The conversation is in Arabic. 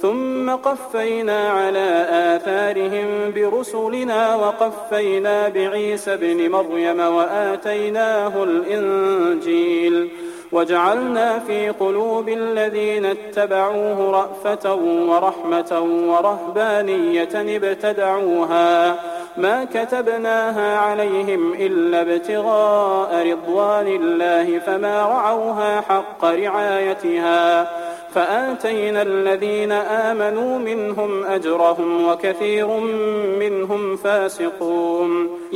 ثم قفينا على آثارهم برسلنا وقفينا بعيسى ابن مريم وآتيناه الإنجيل وجعلنا في قلوب الذين اتبعوه رأفة ورحمة ورهبانية ابتدعوها ما كتبناها عليهم إلا ابتغاء رضوان الله فما رعوها حق رعايتها فآتينا الذين آمنوا منهم أجرهم وكثير منهم فاسقون